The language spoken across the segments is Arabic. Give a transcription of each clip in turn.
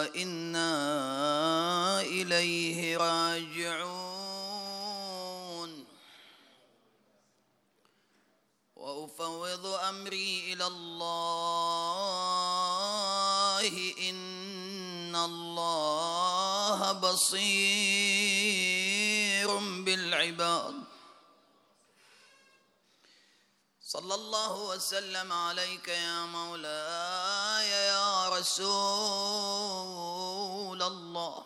وإنا إليه راجعون. وأفوض أمري إلى الله إن الله بصير بالعباد. صلى الله وسلم عليك يا مولاي يا رسول الله،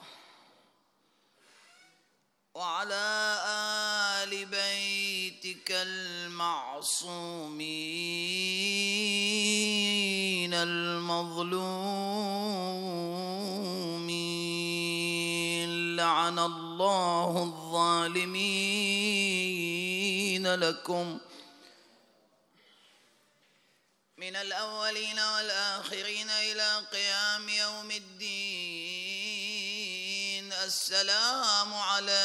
وعلى آل بيتك المعصومين المظلومين، لعن الله الظالمين لكم من الأولين والآخرين إلى قيام يوم الدين. السلام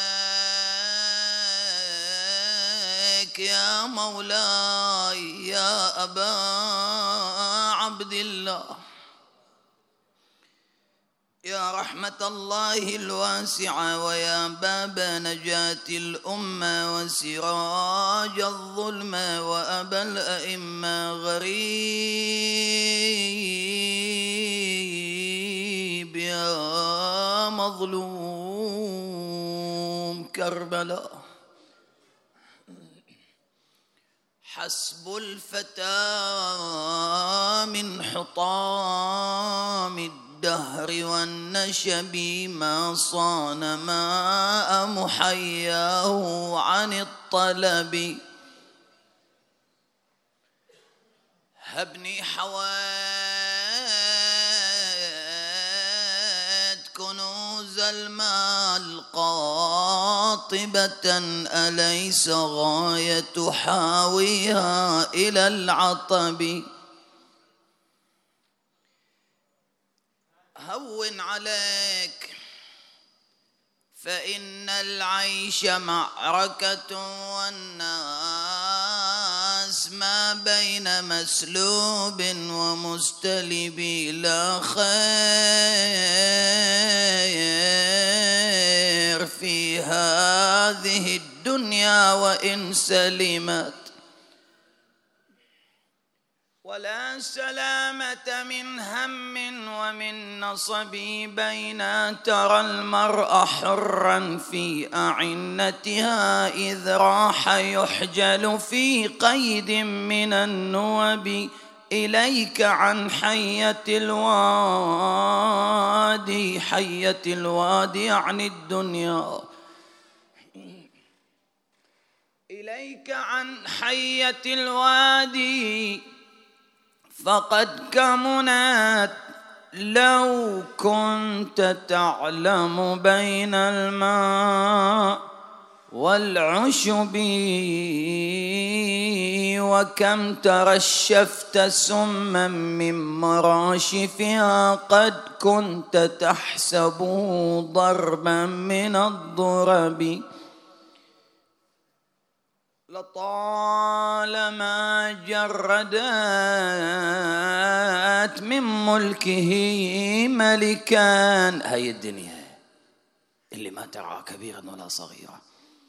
عليك يا مولاي يا أبا عبد الله، يا رحمة الله الواسعة، ويا باب نجاة الأمة، وسراج الظلمة، وأبا الأئمة، غريب يا مظلوم كربلاء. حسب الفتى من حطام الدهر والنشب ما صان ماء محياه عن الطلب. هبني حويت كنوز المال قاطبة، أليس غاية حاويها إلى العطب. هون عليك فإن العيش معركة، والناس ما بين مسلوب ومستلب. لا خير في هذه الدنيا وإن سلمت، ولا سلامة من هم ومن نصب. بين ترى المرء حرا في أعنتها، إذ راح يحجل في قيد من النوب. إليك عن حية الوادي، حية الوادي عن الدنيا، إليك عن حية الوادي فقد كمنت. لو كنت تعلم بين الماء والعشب، وكم ترشفت سما من مراشفها، قد كنت تحسبه ضربا من الضرب. لطالما جردت من ملكه ملكا. هاي الدنيا اللي ما ترعى كبيرا ولا صغيرا،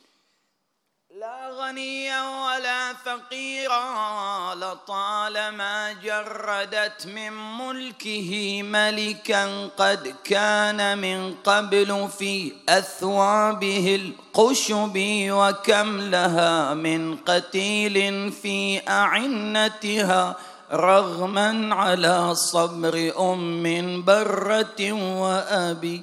لا غنيا ولا فقيرا. لطالما جردت من ملكه ملكا، قد كان من قبل في أثوابه القشب. وكم لها من قتيل في أعنتها، رغما على صبر أم برة وأبي.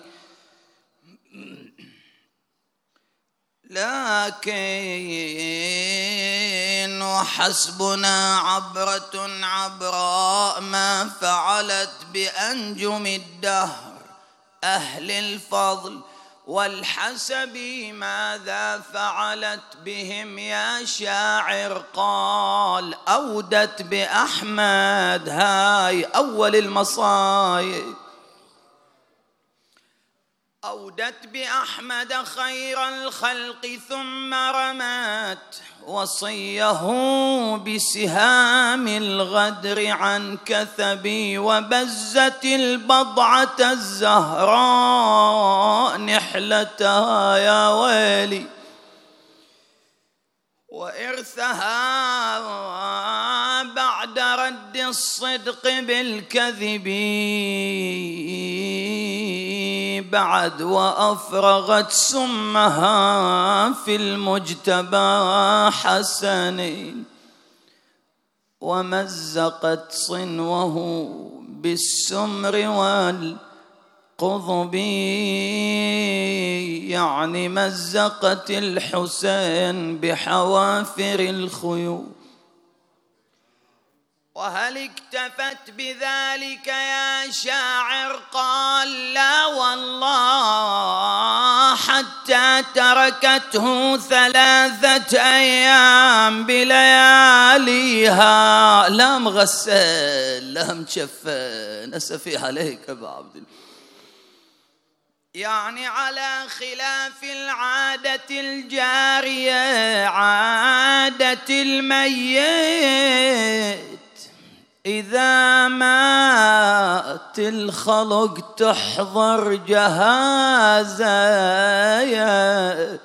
لكن وحسبنا عبرة عبراء ما فعلت بأنجم الدهر أهل الفضل والحسب. ماذا فعلت بهم يا شاعر؟ قال أودت بأحمد. هاي أول المصايب، أودت بأحمد خير الخلق ثم رمت وصيه بسهام الغدر عن كثبي وبزت البضعة الزهراء نحلتها يا ويلي وإرثها بعد رد الصدق بالكذب بعد وأفرغت سمها في المجتبى حسن ومزقت صنوه بالسمر والقضب يعني مزقت الحسين بحوافر الخيول. وهل اكتفت بذلك يا شاعر؟ قال لا والله حتى تركته 3 أيام بلياليها لا مغسل لا مشفن. أسفي عليك أبا عبد الله. يعني على خلاف العادة الجارية عادة الميت إذا مات الخلق تحضر جهازه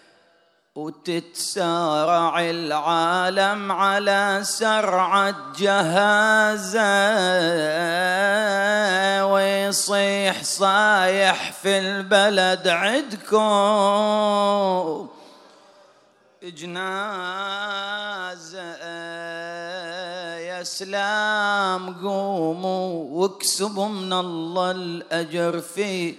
وتتسارع العالم على سرعة جهازه ويصيح صايح في البلد عدكم جنازة يا سلام قوموا واكسبوا من الله الأجر فيه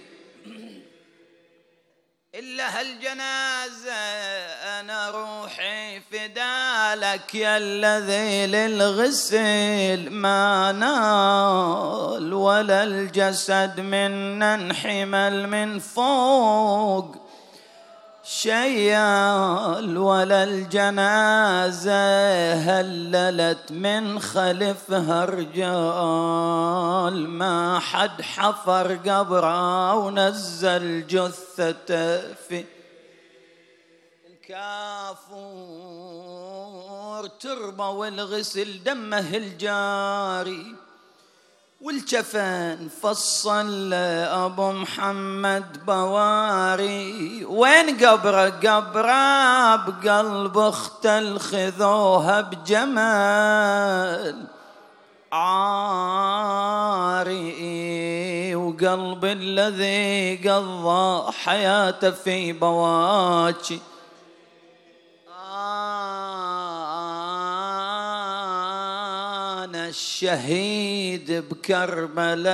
إلا هالجنازة أنا روحي فدالك يا الذي للغسل ما نال ولا الجسد منا انحمل من فوق شيال ولا الجنازة هللت من خلفها رجال ما حد حفر قبره ونزل جثته في الكافور تربة والغسل دمه الجاري والجفن فصل أبو محمد بواري وين قبره؟ قبره بقلب اخته خذوها بجمال عاري وقلب الذي قضى حياته في بواكي الشهيد بكربلاء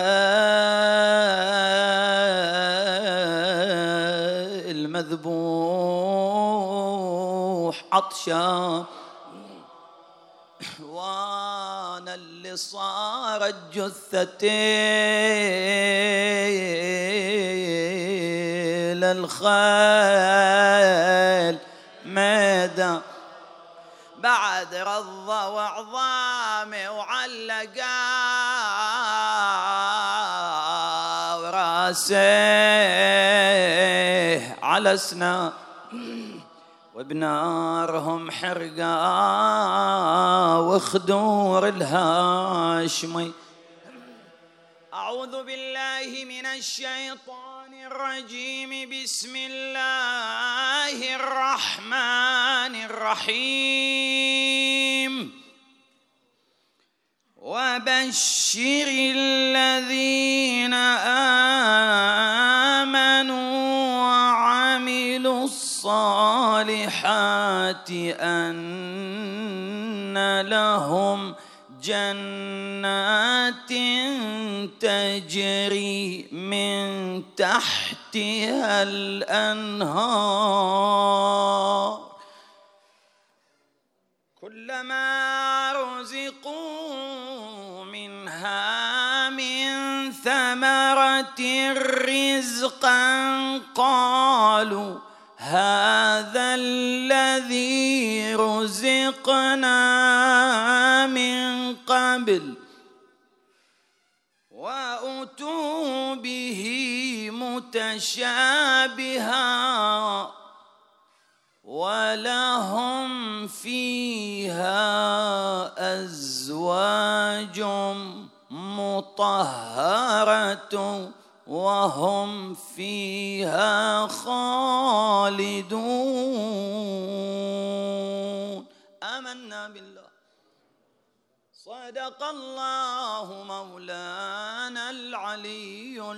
المذبوح عطشان وانا اللي صارت جثتي للخيل ميدان بعد رضى وعظامي وعلقا وراسيه على سنا وبنارهم حرقا وخدور الهاشمي. أعوذ بالله من الشيطان الرجيم. بسم الله الرحمن الرحيم. وبشر الذين آمنوا وعملوا الصالحات أن لهم جنات تجري من تحتها الأنهار كلما رزقوا منها من ثمرة رزقا قالوا هذا الذي رزقنا من قبل وأتوا به متشابها متشابها ولهم فيها أزواج مطهرة وهم فيها خالدون. آمنا بالله. صدق الله مولانا العلي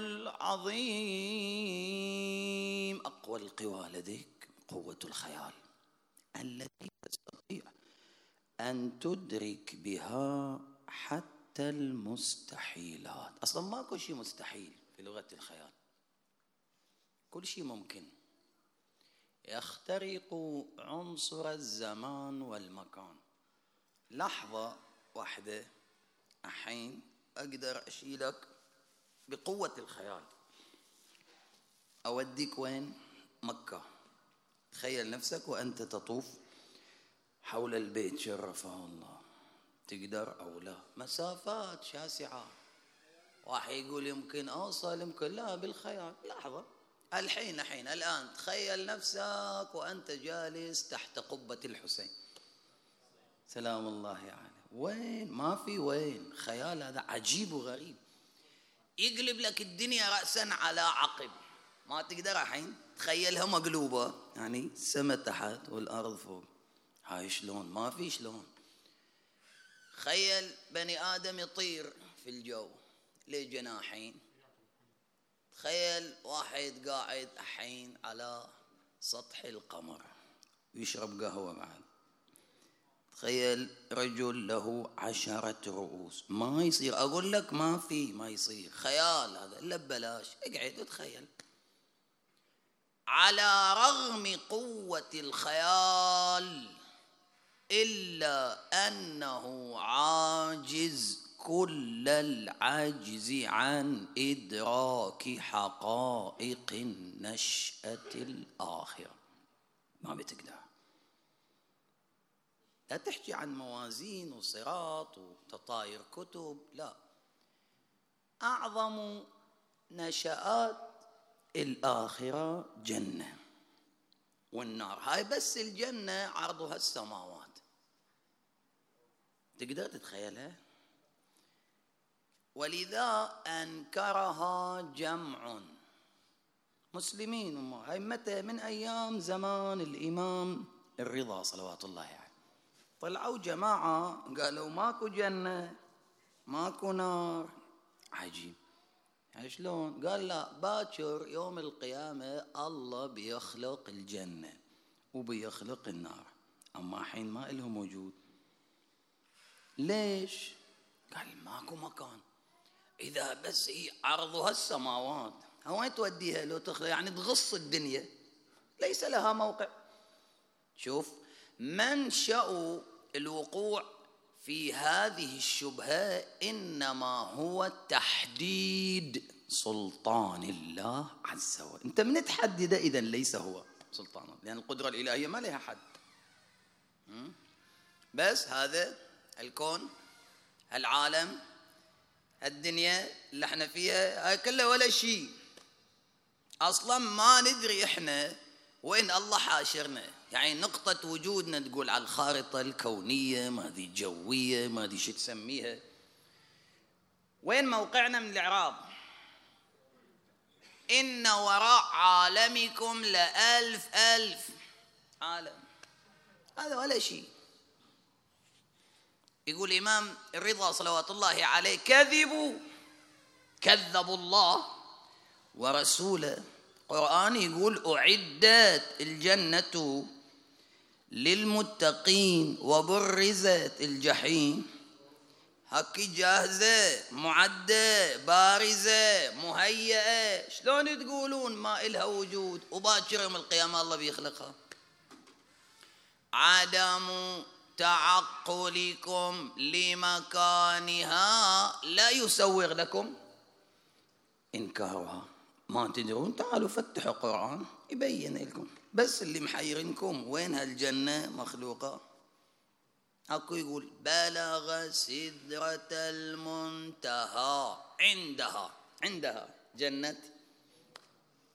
العظيم. أقوى القوى لديك قوة الخيال التي تستطيع أن تدرك بها حتى المستحيلات. أصلا ماكو شيء مستحيل في لغة الخيال، كل شيء ممكن. يخترق عنصر الزمان والمكان. لحظة واحدة الحين أقدر أشيلك بقوة الخيال، أوديك وين؟ مكة. تخيل نفسك وأنت تطوف حول البيت شرفه الله، تقدر أو لا؟ مسافات شاسعة. واحد يقول يمكن أوصل، يمكن لا، بالخيال. لحظة الحين الآن تخيل نفسك وأنت جالس تحت قبة الحسين سلام الله يعني. وين؟ ما في وين. خيال هذا عجيب وغريب، يقلب لك الدنيا رأسا على عقب. ما تقدر الحين تخيلها مقلوبة، يعني السماء تحت والأرض فوق. هاي شلون؟ ما في شلون. خيل بني آدم يطير في الجو ليه جناحين. تخيل واحد قاعد الحين على سطح القمر ويشرب قهوة بعد. تخيل رجل له 10 رؤوس. ما يصير، أقول لك ما يصير. خيال هذا إلا ببلاش. اقعد وتخيل. على رغم قوة الخيال إلا أنه عاجز كل العجز عن إدراك حقائق النشأة الآخرة. ما بتقدر. لا تحكي عن موازين وصراط وتطاير كتب، لا. أعظم نشآت الآخرة جنة والنار. هاي بس الجنة عرضها السماوات. تقدر تتخيلها؟ ولذا أنكرها جمع مسلمين. هاي متى؟ من أيام زمان الإمام الرضا صلوات الله عليه. طلعوا جماعة قالوا ماكو جنة ماكو نار. عجيب. يعني شلون؟ قال لا، باكر يوم القيامة الله بيخلق الجنة وبيخلق النار، أما حين ما إلهم وجود. ليش؟ قال ماكو مكان. إذا بس هي عرضها السماوات، وين توديها لو تخلق؟ يعني تغص الدنيا، ليس لها موقع. شوف منشأ الوقوع في هذه الشبهة إنما هو تحديد سلطان الله عز وجل. أنت من تحدد إذن ليس هو سلطانه، لأن القدرة الإلهية ما لها حد. بس هذا الكون، العالم، الدنيا اللي احنا فيها، هاي كلها ولا شيء. أصلا ما ندري احنا وين الله حاشرنا. يعني نقطة وجودنا تقول على الخارطة الكونية، ما ذي جوية، ما ذي شو تسميها، وين موقعنا من الإعراب؟ إن وراء عالمكم لألف ألف عالم. هذا ولا شيء. يقول الإمام الرضا صلوات الله عليه كذبوا الله ورسوله. القرآن يقول أعدت الجنة للمتقين وبرزت الجحيم. هكي جاهزة معدة بارزة مهيئة. شلون تقولون ما إلها وجود وباكر يوم القيامة الله بيخلقها؟ عدم تعقلكم لمكانها لا يسوغ لكم إنكارها. ما تدرون؟ تعالوا فتحوا القرآن يبين لكم. بس اللي محيرنكم وين هالجنة مخلوقة. أكو يقول بلغ سدرة المنتهى. عندها جنة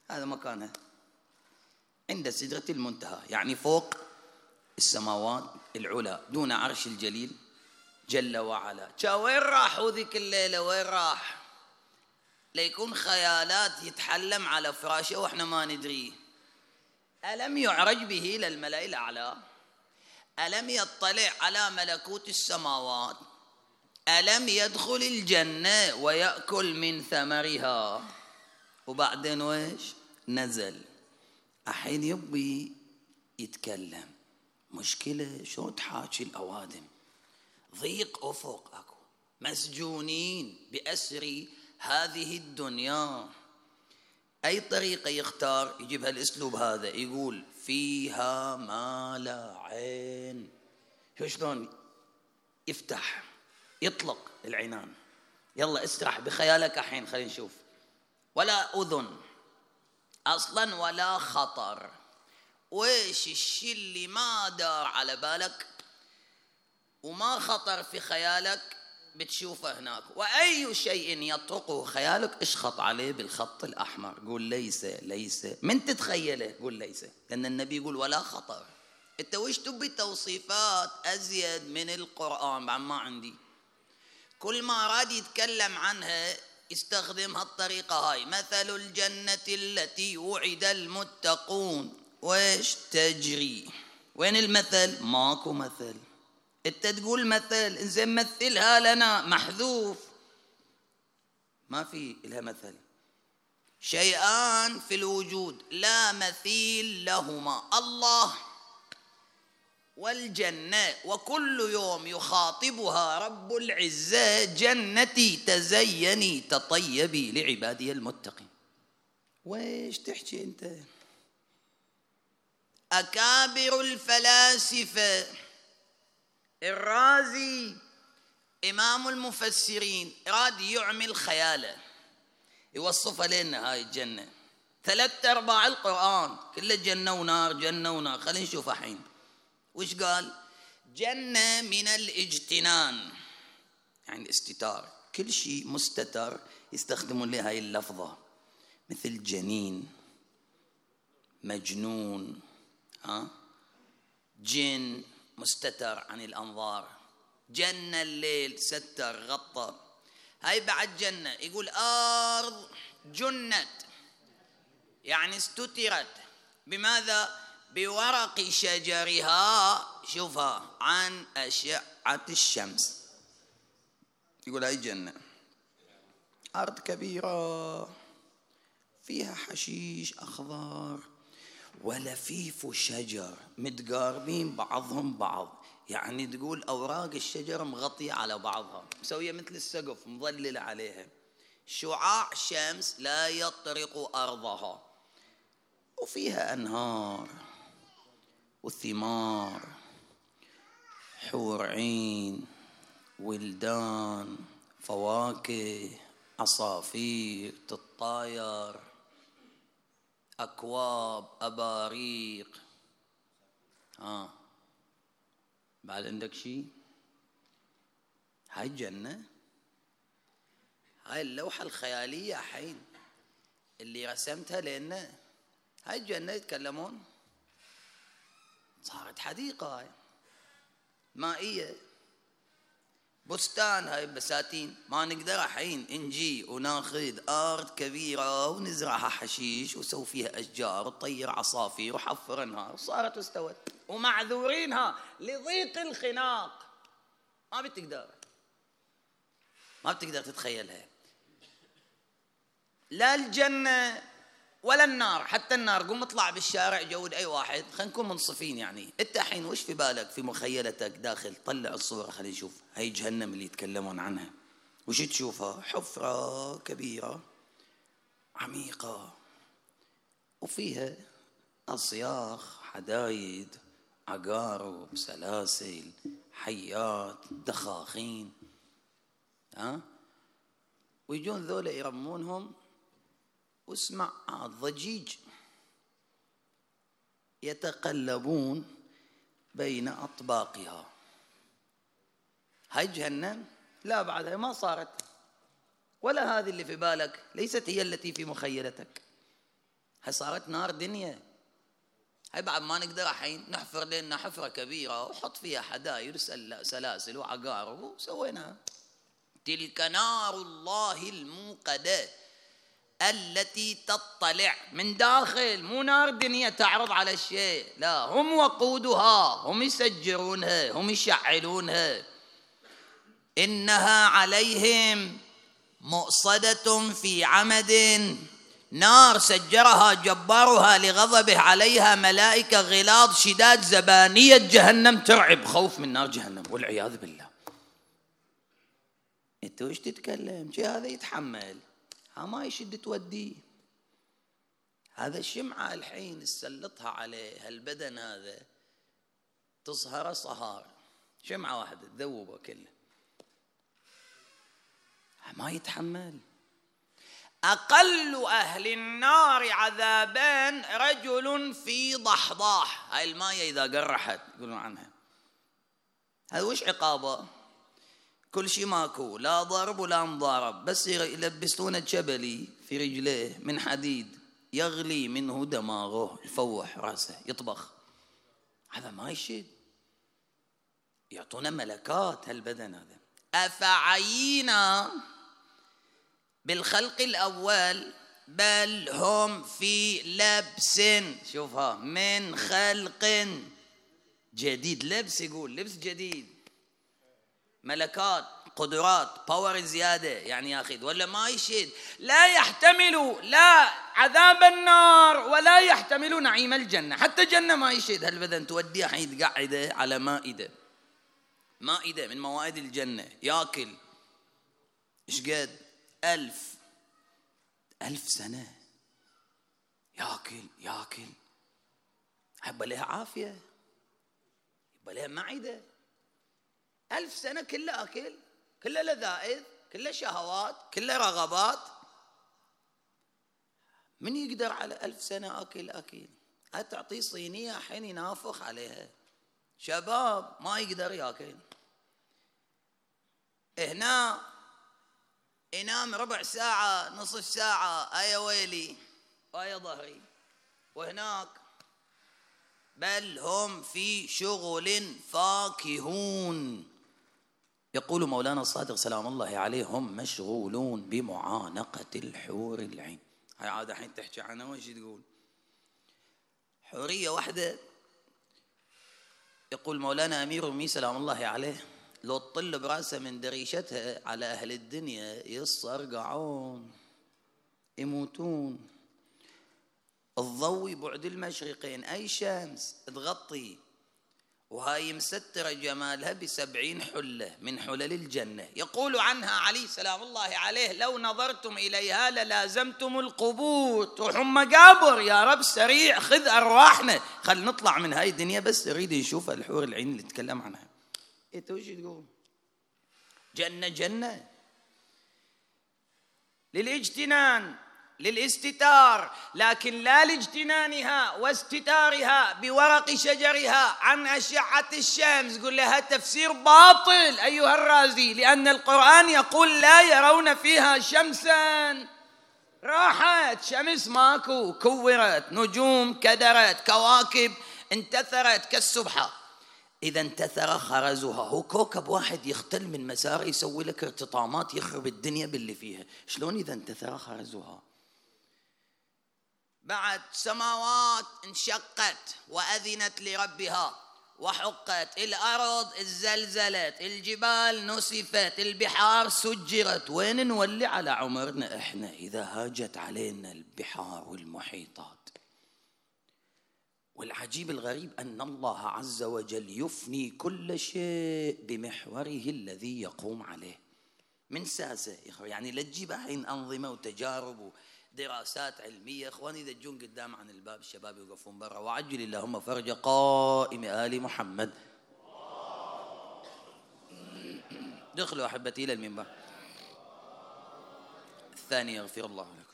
هذا مكانها عند سدرة المنتهى، يعني فوق السماوات العلى دون عرش الجليل جل وعلا. وين راح ذيك الليلة؟ وين راح؟ ليكون خيالات يتحلم على فراشه واحنا ما ندري. ألم يعرج به إلى الملأ الأعلى؟ ألم يطلع على ملكوت السماوات؟ ألم يدخل الجنة ويأكل من ثمرها؟ وبعدين ويش نزل؟ الحين يبي يتكلم. مشكلة شو تحاكي الأوادم؟ ضيق أفق أكو، مسجونين بأسر هذه الدنيا. أي طريقة يختار؟ يجيب هالأسلوب هذا، يقول فيها ما لا عين. شلون يفتح يطلق العنان؟ يلا اسرح بخيالك الحين، خلينا نشوف. ولا أذن أصلا ولا خطر. ويش الشي اللي ما دار على بالك وما خطر في خيالك بتشوفه هناك؟ وأي شيء يطرقه خيالك اشخط عليه بالخط الأحمر، قول ليس ليس. من تتخيله قول ليس، لأن النبي يقول ولا خطر. انت وش تبي توصيفات أزيد من القرآن؟ بعد ما عندي. كل ما أراد يتكلم عنها يستخدم هالطريقة هاي. مثل الجنة التي وعد المتقون ويش تجري. وين المثل؟ ماكو مثل. انت تقول مثل، انزين مثلها لنا، محذوف، ما في لها مثل. شيئان في الوجود لا مثيل لهما، الله والجنة. وكل يوم يخاطبها رب العزة جنتي تزيني تطيبي لعبادي المتقين. ويش تحكي انت؟ أكابر الفلاسفة، الرازي إمام المفسرين، راد يعمل خياله يوصف لنا هاي الجنة. 3/4 القرآن كله جنة ونار جنة ونار. خلينا نشوف الحين وش قال. جنة من الاجتنان، يعني استتار، كل شيء مستتر يستخدمون لها هاي اللفظة، مثل جنين، مجنون، جن مستتر عن الأنظار. جنة الليل ستر غطى. هاي بعد جنة. يقول أرض جنت، يعني استترت. بماذا؟ بورق شجرها، شوفها، عن أشعة الشمس. يقول هاي جنة. أرض كبيرة فيها حشيش أخضر ولفيف شجر متقاربين بعضهم بعض، يعني تقول أوراق الشجرة مغطية على بعضها، مسوية مثل السقف مظللة عليها. شعاع شمس لا يطرق أرضها. وفيها أنهار وثمار، حور عين، ولدان، فواكه، عصافير تطاير، أكواب، أباريق. بعد عندك شيء؟ هاي الجنة، هاي اللوحة الخيالية حين اللي رسمتها لنا. هاي الجنة يتكلمون صارت حديقة هاي مائية، بستان، هاي بساتين. ما نقدر الحين نجي وناخذ أرض كبيرة ونزرعها حشيش وسوي فيها أشجار وطير عصافير وحفر أنهار، صارت واستوت ومعذورينها لضيق الخناق. ما بتقدر تتخيلها. لا الجنة ولا النار. حتى النار قوم اطلع بالشارع جود أي واحد، خلينا نكون منصفين. يعني أنت الحين وش في بالك في مخيلتك داخل؟ طلع الصورة خلينا نشوف. هاي جهنم اللي يتكلمون عنها، وش تشوفها؟ حفرة كبيرة عميقة وفيها أصياخ، حدايد، عقارب، سلاسل، حيات، دخاخين. ويجون ذولا يرمونهم، واسمع الضجيج، يتقلبون بين أطباقها. هاي جهنم؟ لا، بعدها ما صارت، ولا هذه اللي في بالك ليست هي التي في مخيلتك. هاي صارت نار دنيا. هاي بعد ما نقدر الحين نحفر لنا حفرة كبيرة وحط فيها حداير سلاسل وعقار وسويناها. تلك نار الله الموقدة التي تطلع من داخل، مو نار دنيا تعرض على الشيء، لا، هم وقودها، هم يسجرونها، هم يشعلونها. إنها عليهم مؤصدة في عمد، نار سجرها جبارها لغضبه عليها ملائكة غلاظ شداد زبانية جهنم ترعب، خوف من نار جهنم والعياذ بالله. انت وش تتكلم؟ شي هذا يتحمل، ها ما يشد توديه. هذا الشمعة الحين تسلطها عليه هالبدن هذا تصهر صهار، شمعة واحدة تذوبه كله، ما يتحمل. أقل أهل النار عذابا رجل في ضحضاح، هاي الماية إذا قرحت يقولون عنها هذا وش عقابه؟ كل شيء ماكو، لا ضرب ولا مضارب، بس يلبسونه جبلي في رجليه من حديد يغلي منه دماغه، يفوح راسه يطبخ، هذا ما يشد. يعطونا ملكات هالبدن هذا. أفعينا بالخلق الأول بل هم في لبس، شوفها، من خلق جديد. لبس، يقول لبس جديد، ملكات، قدرات، باور زيادة، يعني ياخذ ولا ما يشد. لا يحتملوا لا عذاب النار ولا يحتملوا نعيم الجنة، حتى جنة ما يشد. هالبدن توديه حين يتقعده على مائدة من موائد الجنة، ياكل ايش قد 1000 سنة ياكل، يبقى لها عافية، يبقى لها معدة. 1000 سنة كلها أكل، كلها لذائذ، كلها شهوات، كلها رغبات. من يقدر على 1000 سنة أكل؟ هتعطيه صينية حين ينافخ عليها. شباب ما يقدر ياكل، هنا ينام ربع ساعة نصف ساعة، أي ويلي وأي ظهري. وهناك بل هم في شغل فاكهون. يقول مولانا الصادق سلام الله عليه: هم مشغولون بمعانقة الحور العين. هاي عادة حين تحكي عنها وش تقول؟ حورية واحدة، يقول مولانا أمير المؤمنين سلام الله عليه: لو تطل براسها من دريشتها على أهل الدنيا يصرقعون يموتون. الضوء بعد المشرقين، أي شمس تغطي، وهاي مسترة جمالها ب70 حلة من حلل الجنة. يقول عنها علي سلام الله عليه: لو نظرتم إليها للازمتم القبور. تروحون مقابر، يا رب سريع خذ أرواحنا، خل نطلع من هاي الدنيا، بس نريد نشوف الحور العين اللي تكلم عنها. إنت وش تقول؟ جنة للاجتنان للاستتار، لكن لا لاجتنانها واستتارها بورق شجرها عن أشعة الشمس. قل لها تفسير باطل أيها الرازي، لأن القرآن يقول لا يرون فيها شمسا. راحت شمس ماكو، كورت نجوم، كدرت كواكب، انتثرت كالسبحة. إذا انتثر خرزها، هو كوكب واحد يختل من مساره يسوي لك ارتطامات يخرب الدنيا باللي فيها. شلون إذا انتثر خرزها؟ بعد سماوات انشقت وأذنت لربها وحقت، الأرض ازلزلت، الجبال نسفت، البحار سجرت. وين نولي على عمرنا إحنا إذا هاجت علينا البحار والمحيطات؟ والعجيب الغريب أن الله عز وجل يفني كل شيء بمحوره الذي يقوم عليه من ساسة. يعني لا تجيب الحين أنظمة وتجارب ودراسات علمية. إخواني إذا تجون قدام عن الباب الشباب يوقفون برا: وعجل اللهم فرج قائم آل محمد. دخلوا أحبتي إلى المنبر. الثاني: يغفر الله لكم.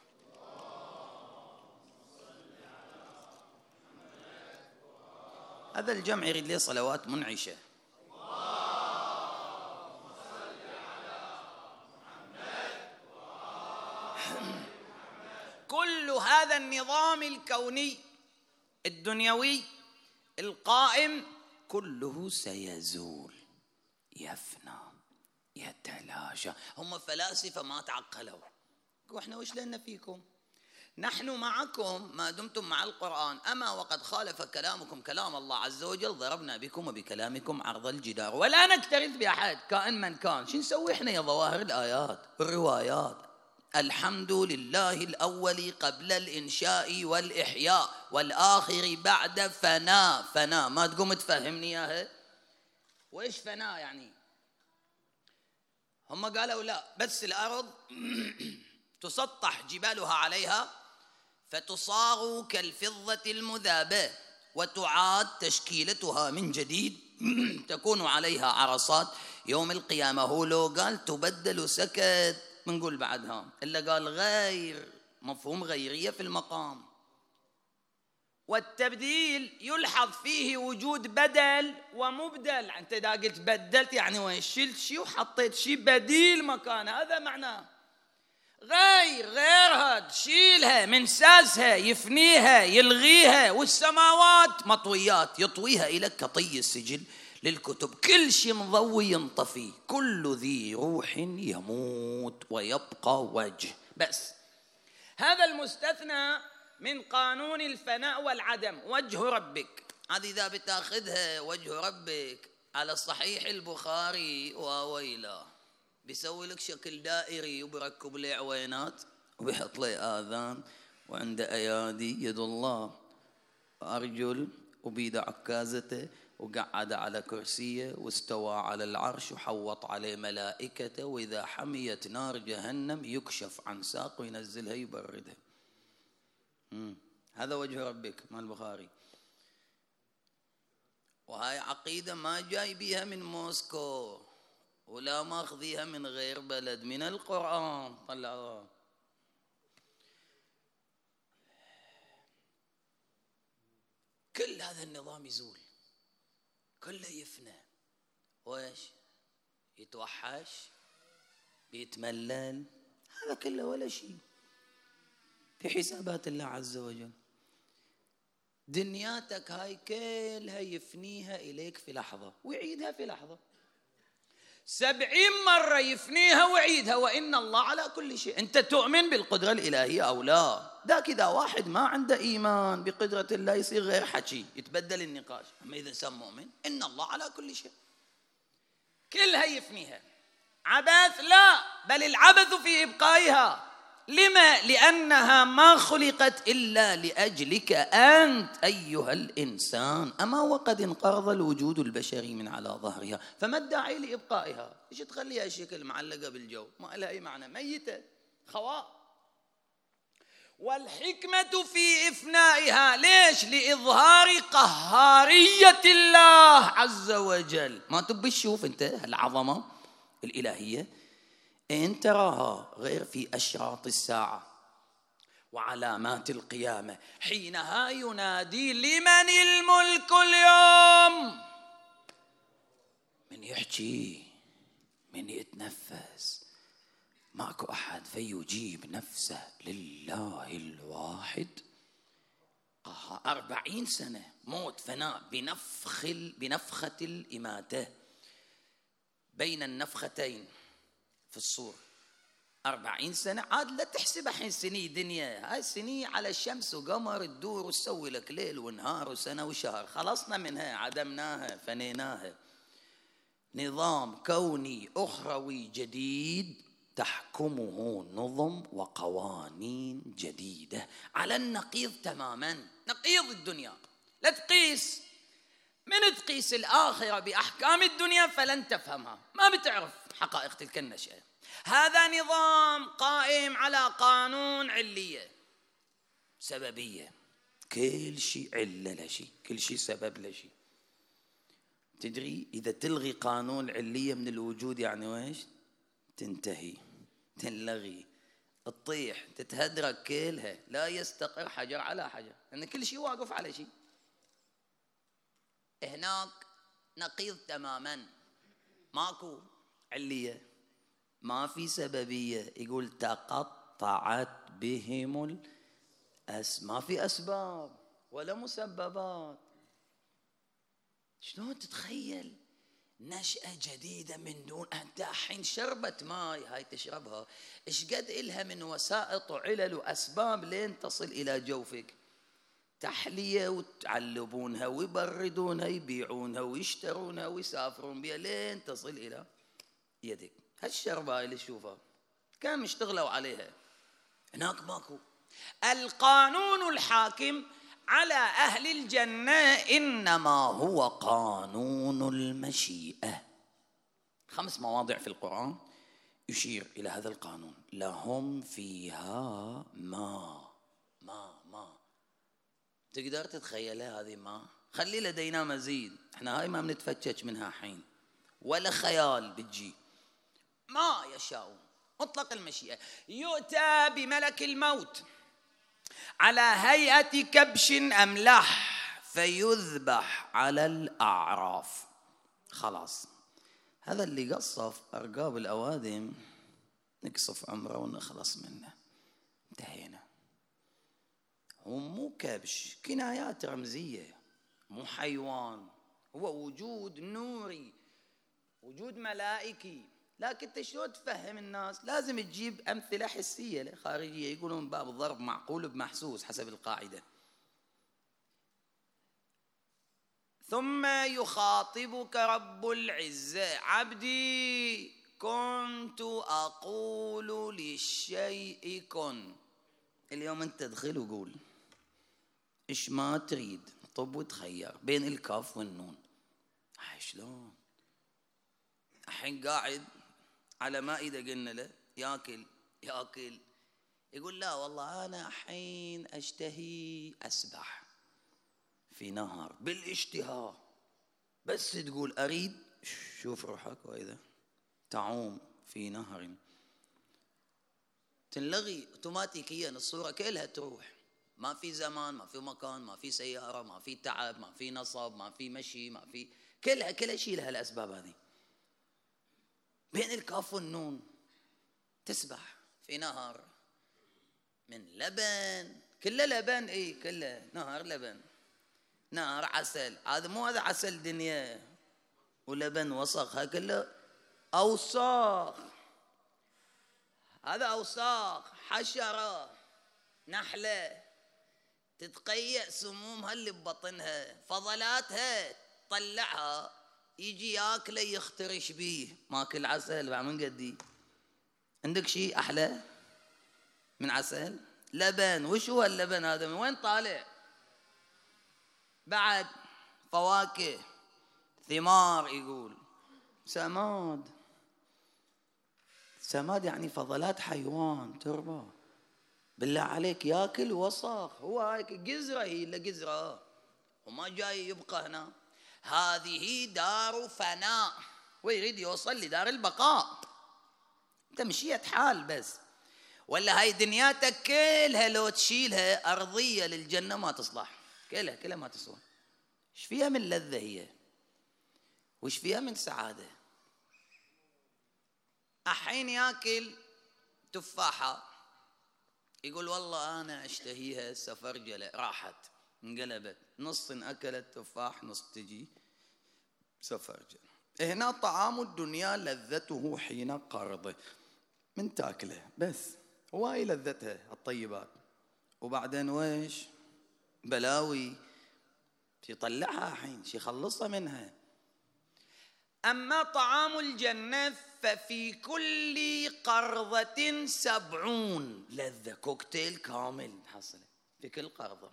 هذا الجمع يريد لي صلوات منعشة. كل هذا النظام الكوني الدنيوي القائم كله سيزول، يفنى، يتلاشى. هم فلاسفة ما تعقلوا، واحنا وش لنا فيكم؟ نحن معكم ما دمتم مع القرآن، أما وقد خالف كلامكم كلام الله عز وجل ضربنا بكم وبكلامكم عرض الجدار، ولا نكترث بأحد كائن من كان. شو نسوي احنا يا ظواهر الآيات الروايات؟ الحمد لله الأول قبل الإنشاء والإحياء والآخر بعد فناء. فناء ما تقوم تفهمني إياها؟ وإيش فناء يعني؟ هم قالوا لا، بس الأرض تسطح جبالها عليها فتصاغ كالفضة المذابة وتعاد تشكيلتها من جديد تكون عليها عرصات يوم القيامة. هو لو قال تبدل سكت بنقول بعدها، إلا قال غير، مفهوم غيرية في المقام. والتبديل يلحظ فيه وجود بدل ومبدل. أنت إذا قلت بدلت يعني وين؟ شلت شيء وحطيت شيء بديل مكانه، هذا معناه. غيرها تشيلها من ساسها، يفنيها، يلغيها. والسماوات مطويات يطويها إلى كطي السجل للكتب. كل شيء مضوي ينطفي، كل ذي روح يموت ويبقى وجه. بس هذا المستثنى من قانون الفناء والعدم، وجه ربك. هذه إذا بتاخذها وجه ربك على صحيح البخاري وويله، بيسوي لك شكل دائري وبركب لي عوينات وبيحط لي آذان وعنده أيادي يد الله وأرجل وبيد عكازته وقعد على كرسيه واستوى على العرش وحوط عليه ملائكته، وإذا حميت نار جهنم يكشف عن ساق وينزلها يبردها. هذا وجه ربك مال البخاري. وهاي عقيدة ما جاي بيها من موسكو ولا ماخذيها من غير بلد، من القرآن طلعوها. كل هذا النظام يزول، كله يفنى، وإيش يتوحش، بيتملل، هذا كله ولا شيء في حسابات الله عز وجل. دنياتك هاي كلها يفنيها إليك في لحظة ويعيدها في لحظة، 70 مرة يفنيها ويعيدها، وإن الله على كل شيء. أنت تؤمن بالقدرة الإلهية أو لا؟ ذاك إذا واحد ما عنده إيمان بقدرة الله يصير غير حكي، يتبدل النقاش. أما إذا إنسان مؤمن إن الله على كل شيء، كلها يفنيها. عبث؟ لا، بل العبث في إبقائها. لما؟ لأنها ما خلقت إلا لأجلك أنت أيها الإنسان. أما وقد انقرض الوجود البشري من على ظهرها، فما الداعي لإبقائها؟ إيش تخليها شكل معلقة بالجو؟ ما لها أي معنى، ميتة خواء. والحكمة في إفنائها ليش؟ لإظهار قهارية الله عز وجل. ما تبي تشوف أنت العظمة الإلهية؟ إن تراها غير في أشراط الساعة وعلامات القيامة، حينها ينادي لمن الملك اليوم. من يحكي، من يتنفس، ماكو أحد فيجيب نفسه لله الواحد. 40 سنة موت فناء بنفخة الإماتة بين النفختين في الصور. 40 سنة عاد لا تحسب الحين سني دنيا، هاي سني على الشمس وقمر تدور وتسوي لك ليل ونهار وسنة وشهر. خلصنا منها، عدمناها، فنيناها. نظام كوني أخروي جديد تحكمه نظم وقوانين جديدة على النقيض تماما، نقيض الدنيا. لا تقيس، من تقيس الآخرة بأحكام الدنيا فلن تفهمها، ما بتعرف حقائق تلك النشأة. هذا نظام قائم على قانون علية سببية، كل شيء علة لشيء، كل شيء سبب لشيء. تدري إذا تلغي قانون علية من الوجود يعني ويش؟ تنتهي، تنلغي، تطيح، تتهدرك كلها، لا يستقر حجر على حجر، لأن كل شيء واقف على شيء. هناك نقيض تماما، ماكو علية، ما في سببية. يقول تقطعت بهم ما في أسباب ولا مسببات. شلون تتخيل نشأة جديدة من دون أنت الحين شربة ماي هاي تشربها، إيش قد إلها من وسائط وعلل وأسباب لين تصل إلى جوفك، تحلية وتعلبونها ويبردونها يبيعونها ويشترونها ويسافرون بها لين تصل إلى يدك. هالشربة اللي تشوفها كم اشتغلوا عليها، هناك ماكو. القانون الحاكم على أهل الجنة إنما هو قانون المشيئة. 5 مواضع في القرآن يشير إلى هذا القانون. لهم فيها ما تقدر تتخيلها هذه ما؟ خلي لدينا مزيد، احنا هاي ما بنتفتش منها حين ولا خيال بتجي. ما يشاءون مطلق المشيئة. يؤتى بملك الموت على هيئة كبش أملح فيذبح على الأعراف. خلاص هذا اللي قصف أرقاب الأوادم نقصف عمره ونخلص منه، انتهينا. هو مو كبش، كنايات رمزية، مو حيوان، هو وجود نوري، وجود ملائكي. لكن انت شلون تفهم الناس؟ لازم تجيب أمثلة حسية خارجية، يقولون باب الضرب معقول بمحسوس حسب القاعدة. ثم يخاطبك رب العزة: عبدي كنت أقول للشيء كن. اليوم انت ادخل وقول ايش ما تريد، طب وتخير بين الكاف والنون. شلون؟ الحين قاعد على مائدة قلنا له ياكل يقول لا والله أنا الحين أشتهي أسبح في نهر بالاشتهاء، بس تقول أريد، شوف روحك، وإذا تعوم في نهر تنلغي اوتوماتيكيا الصورة كلها تروح. ما في زمان، ما في مكان، ما في سيارة، ما في تعب، ما في نصب، ما في مشي، ما في كلها شيء لها الأسباب هذه. بين الكاف والنون تسبح في نهر من لبن، كله لبن، كله نهر لبن، نهر عسل. هذا مو هذا عسل دنيا ولبن وسخ، هذا كله أوساخ. هذا أوساخ، حشرة، نحلة تتقيأ سمومها اللي ببطنها، فضلاتها تطلعها، يجي ياكله يخترش بيه. ماكل عسل بعد من قدي؟ عندك شيء أحلى من عسل؟ لبن. وش هو اللبن هذا؟ من وين طالع؟ بعد فواكه، ثمار، يقول سماد يعني فضلات حيوان تربى. بالله عليك ياكل وسخ، هو هيك قزرة، هي إلا قزرة وما جاي يبقى هنا. هذه دار فناء ويريد يوصل لدار البقاء. انت مشيت حال بس، ولا هاي دنياتك كلها لو تشيلها أرضية للجنة ما تصلح، كلها ما تسوى. ايش فيها من لذة هي، وش فيها من سعادة؟ الحين ياكل تفاحة يقول والله أنا أشتهيها سفرجلة، راحت انقلبت، نص أكلت تفاح نص تجي سفرجل. هنا طعام الدنيا لذته حين قرضه، من تاكله بس، وهاي لذتها الطيبات، وبعدين ويش بلاوي يطلعها حين يخلصها منها. أما طعام الجنة ففي كل قرضة 70 لذة، كوكتيل كامل حصل في كل قرضة.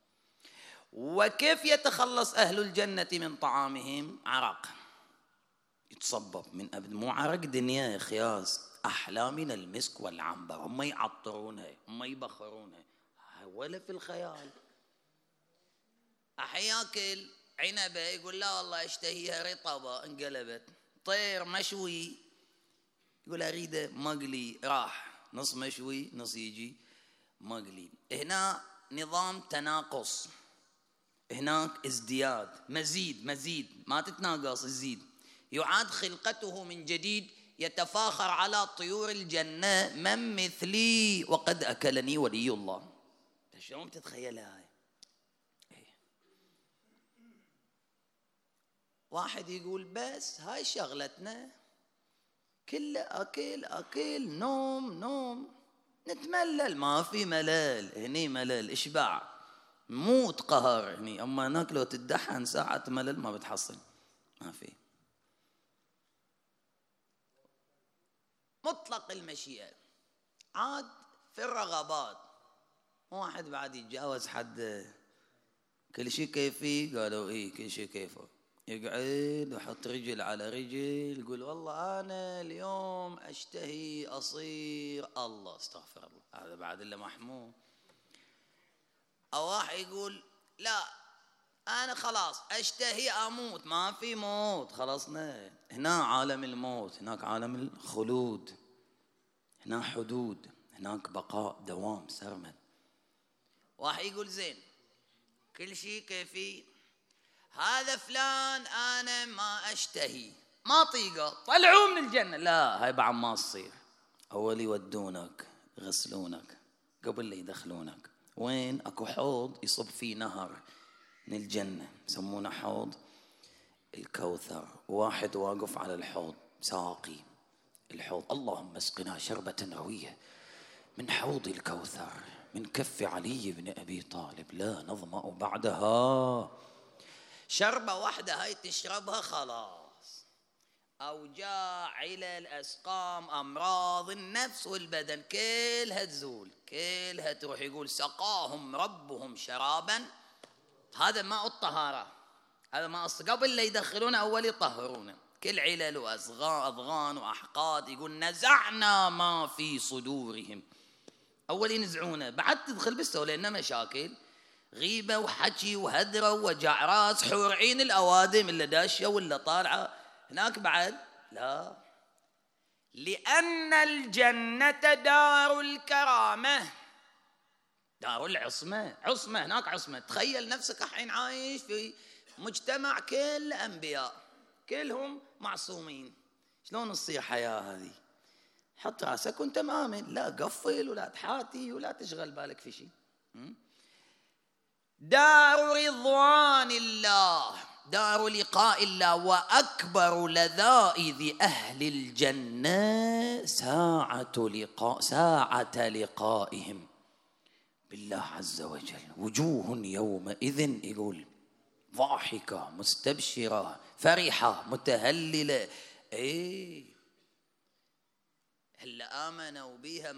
وكيف يتخلص أهل الجنة من طعامهم؟ عرق يتصبب من أبد، مو عرق دنيا خياس، أحلى من المسك والعنبر. هم يعطرونها، هم يبخرونها، ولا في الخيال. أحياكل عنبة يقول لا والله اشتهيها رطبة انقلبت. طير مشوي يقول أريده مقلي، راح نص مشوي نص يجي مقلي. هنا نظام تناقص، هناك ازدياد، مزيد ما تتناقص، تزيد. يعاد خلقته من جديد، يتفاخر على طيور الجنة: من مثلي وقد أكلني ولي الله. شلون بتتخيلها هاي؟ واحد يقول بس هاي شغلتنا كلها أكل أكل نوم نوم، نتملل. ما في ملل هني، ملل إشباع، موت قهر هني. أما هناك لو تدحن ساعة ملل ما بتحصل، ما في. مطلق المشيئة. عاد في الرغبات، واحد بعد يتجاوز حد كل شيء كيفي، قالوا إيه كل شيء كيفه، يقعد ويحط رجل على رجل يقول والله أنا اليوم أشتهي أصير الله، استغفر الله، هذا بعد اللي محمود. أو واحد يقول لا أنا خلاص أشتهي أموت، ما في موت، خلصنا. هنا عالم الموت، هناك عالم الخلود، هنا حدود، هناك بقاء دوام سرمد. واحد يقول زين كل شيء كيفي، هذا فلان أنا ما أشتهي ما طيقه، طلعوه من الجنة. لا هاي بعد ما تصير. أول يودونك يغسلونك قبل لا يدخلونك. وين أكو حوض يصب فيه نهر من الجنة، يسمونه حوض الكوثر. واحد واقف على الحوض ساقي الحوض، اللهم اسقنا شربة روية من حوض الكوثر من كف علي بن أبي طالب لا نظمأ بعدها. شربة واحدة هاي تشربها خلاص، أوجاع علل أسقام أمراض النفس والبدن كلها تزول، كلها تروح. يقول سقاهم ربهم شرابا، هذا ماء الطهارة، هذا ماء قبل لا يدخلون أول يطهرون كل علل وأضغان وأحقاد. يقول نزعنا ما في صدورهم، أول ينزعونه بعد تدخل بالسوء، لأنه مشاكل غيبة وحكي وهدرة ووجع راس، حور عين الأوادم اللي داشة ولا طالعة. هناك بعد لا، لأن الجنة دار الكرامة، دار العصمة، عصمة هناك عصمة. تخيل نفسك الحين عايش في مجتمع كل أنبياء كلهم معصومين، شلون تصير حياة هذه؟ حط راسك وانت مآمن، لا قفل ولا تحاتي ولا تشغل بالك في شيء. دار رضوان الله، دار لقاء الله، وأكبر لذائذ أهل الجنة ساعة لقائهم بالله عز وجل. وجوه يومئذ يقول ضاحكة مستبشرة فرحة متهللة. ايه هلا آمنوا بها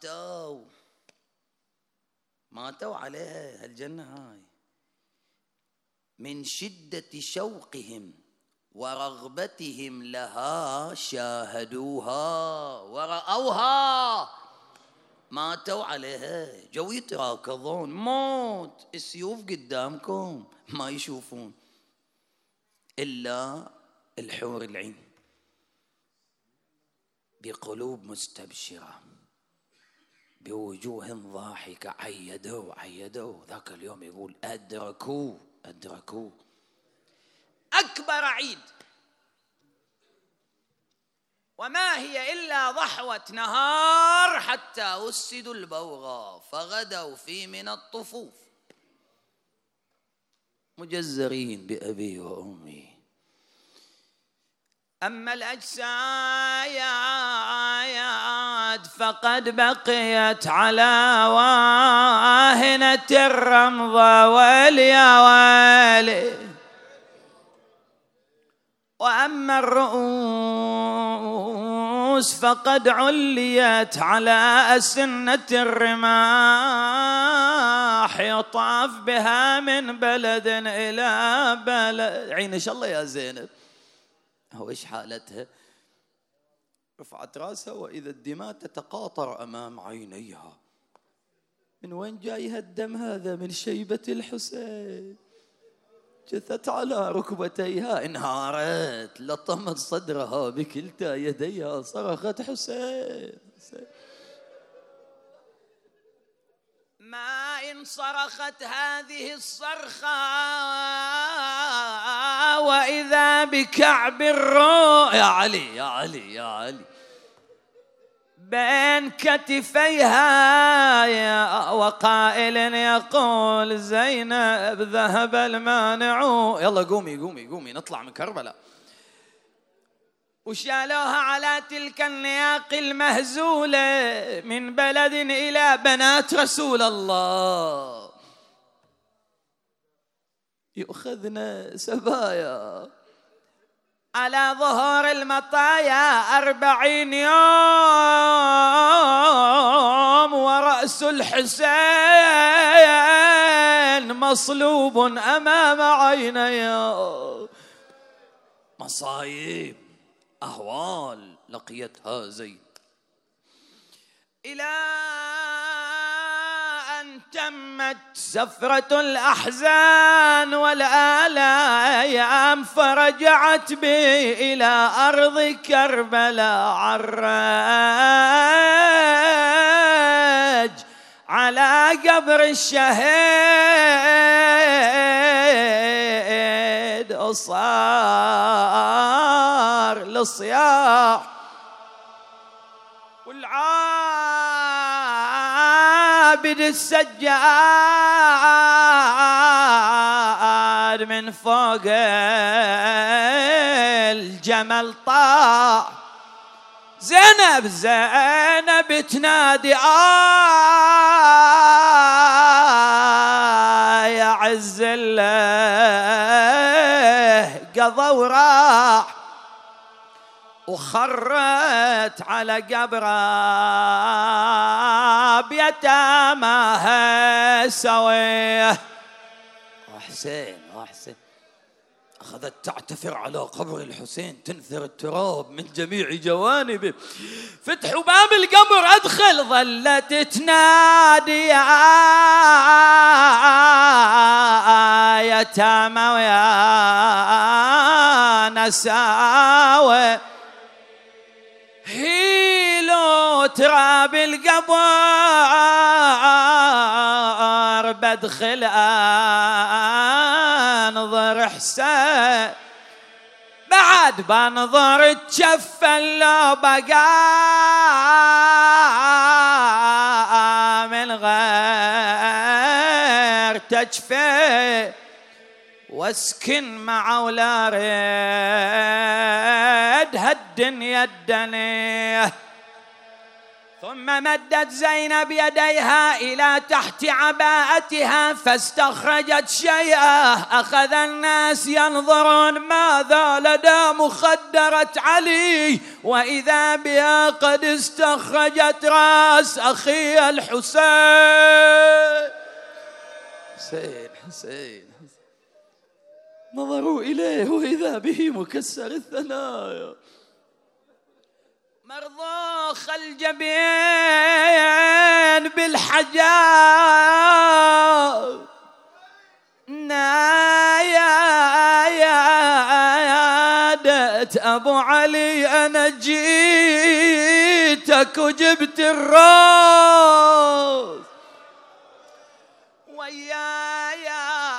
ماتوا عليها الجنة هاي من شدة شوقهم ورغبتهم لها، شاهدوها ورأوها ماتوا عليها. جو يتراكضون موت، السيوف قدامكم ما يشوفون إلا الحور العين بقلوب مستبشرة بوجوه ضاحكة. عيدوا ذاك اليوم يقول أدركوا أكبر عيد. وما هي إلا ضحوة نهار حتى أسدوا البوغى فغدوا في من الطفوف مجزرين بأبي وأمي. أما الأجساد فقد بقيت على واهنة الرمضة واليا ويلي. وأما الرؤوس فقد عليت على أسنة الرماح يطاف بها من بلد إلى بلد. عينش الله يا زينب، هو إيش حالتها؟ رفعت راسها وإذا الدماء تتقاطر أمام عينيها. من وين جاي الدم هذا؟ من شيبة الحسين. جثت على ركبتيها انهارت، لطمت صدرها بكلتا يديها صرخت حسين. ما إن صرخت هذه الصرخة وإذا بكعب الروح يا علي يا علي يا علي بين كتفيها قائل يقول زينب ذهب المانع. يلا قومي قومي قومي نطلع من كربلاء. وشالوها على تلك النياق المهزولة من بلد إلى بنات رسول الله. يؤخذنا سبايا على ظهور المطايا 40 يوم، ورأس الحسين مصلوب أمام عيني. مصايب أهوال لقيتها زينب إلى أن تمت سفرة الأحزان والآلام، فرجعت بي إلى أرض كربلاء عراج على قبر الشهيد. أصار للصياح والعابد السجاد من فوق الجمل طاح. زينب زينب تنادي يا عز الله قضى وراح، وخرت على قبره بيتاماها سويه. حسين حسين أخذت تعتثر على قبر الحسين، تنثر التراب من جميع جوانبه. فتحوا باب القبر أدخل، ظلت تنادي يا يتامى ويا نساوي، هيلو تراب القبر بدخل انظر حسين، بعد بنظر تشفى لو بقى من غير تجفي، واسكن مع ولا ريد هالدنيا الدنيا. ثم مدت زينب يديها إلى تحت عباءتها فاستخرجت شيئا. أخذ الناس ينظرون ماذا لدى مخدرة علي، وإذا بها قد استخرجت رأس أخي الحسين. حسين حسين نظروا إليه وإذا به مكسر الثنايا، مرضوخ الجبين بالحجاب. نايادت أبو علي أنا جيتك وجبت الراس وياي،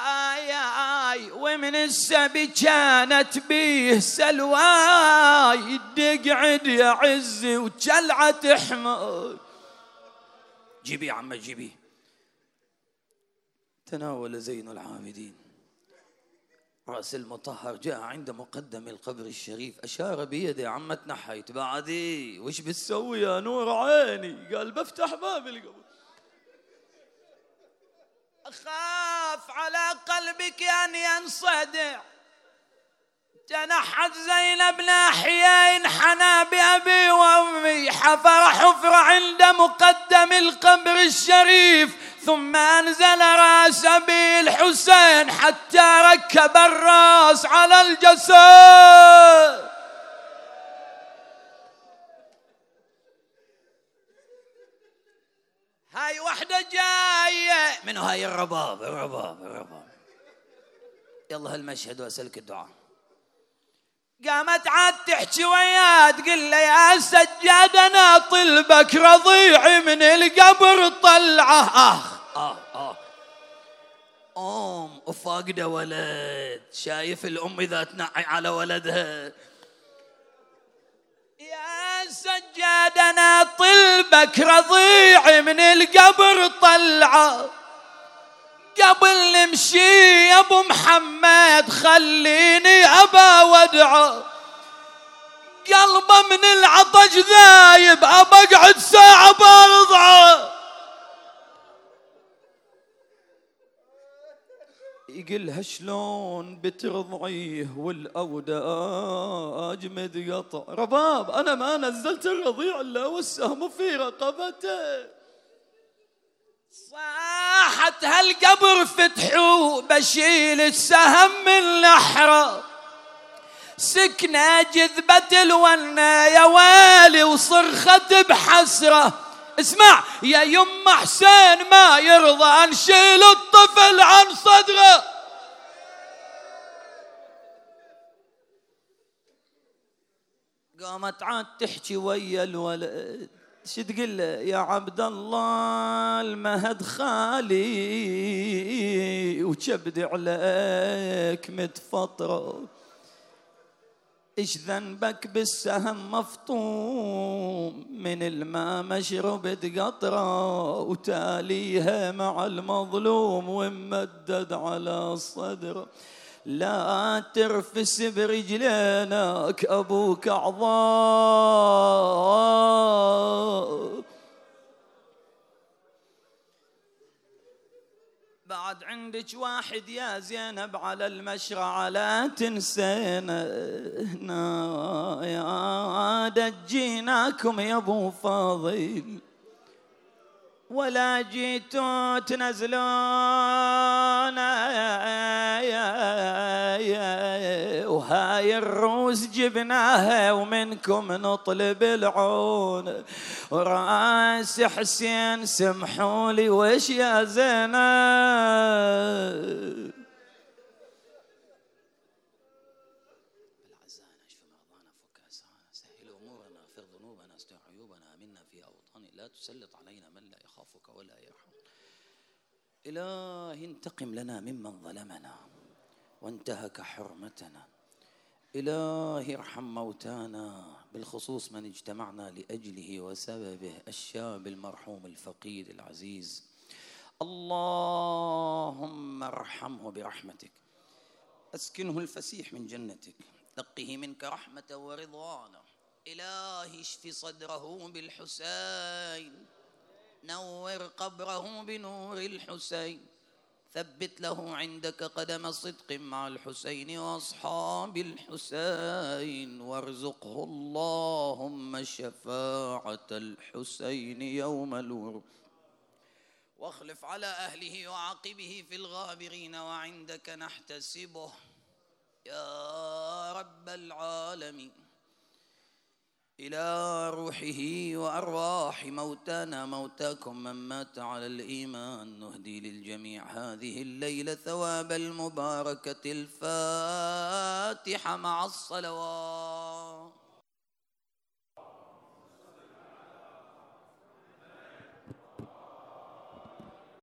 ومن السبي كانت بيه سلواي، تقعد يا عزي وجلعة تحمل. جيبي يا عم جيبي. تناول زين العابدين رأس المطهر، جاء عند مقدم القبر الشريف، أشار بيده يا عم تنحيت بعدي، وش بتسوي يا نور عيني؟ قال بفتح باب القبر. أخاف على قلبك أن ينصدع. تنحت زينب ناحية، انحنى بأبي وأمي، حفر حفرة عند مقدم القبر الشريف، ثم أنزل رأس أبي الحسين حتى ركب الرأس على الجسد. هاي وحدة جاية منو؟ هاي الرباب الرباب. يلا هالمشهد وأسألك الدعاء. قامت عاد تحكي وياه تقول له يا سجاد أنا طلبك رضيعي من القبر طلعه. أم وفاقدة ولد، شايف الأم إذا تنعي على ولدها. يا سجادنا طلبك رضيع من القبر طلعه، قبل نمشي يا ابو محمد خليني ابا ودعه، قلبه من العطش ذايب ابى اقعد ساعه برضعه. يقلها شلون بترضعيه والاوداج متقطع، رباب انا ما نزلت الرضيع الا والسهم في رقبته. صاحت هالقبر فتحوا بشيل السهم من نحره، سكنة جذبة الونة يا ويلي وصرخت بحسرة. اسمع يا يم حسين ما يرضى نشيل الطفل عن صدره. قامت عاد تحكي ويا الولد، شو تقول له؟ يا عبد الله المهد خالي وكبدي عليك متفطره، إيش ذنبك بالسهم مفطوم من الماء مشربت قطرة، وتاليها مع المظلوم وممدد على صدره. لا ترفس برجلينك أبوك عظام. بعد عندك واحد يا زينب على المشرع لا تنسينا، يا دجيناكم يا ابو فاضل ولا جيتوا تنزلون، وهاي الروس جبناها ومنكم نطلب العون. وراس حسين سمحوا لي وش يا زينب، تسلط علينا من لا يخافك ولا يرحم. إلهي انتقم لنا ممن ظلمنا وانتهك حرمتنا. إلهي ارحم موتانا، بالخصوص من اجتمعنا لأجله وسببه، الشاب المرحوم الفقيد العزيز. اللهم ارحمه برحمتك، أسكنه الفسيح من جنتك، نقه منك رحمة ورضوانا. إلهي اشف صدره بالحسين، نور قبره بنور الحسين، ثبت له عندك قدم صدق مع الحسين وأصحاب الحسين، وارزقه اللهم شفاعة الحسين يوم الورد، واخلف على أهله وعاقبه في الغابرين وعندك نحتسبه يا رب العالمين. إلى روحه وأرواح موتانا موتاكم من مات على الإيمان نهدي للجميع هذه الليلة ثواب المباركة الفاتحة مع الصلوات.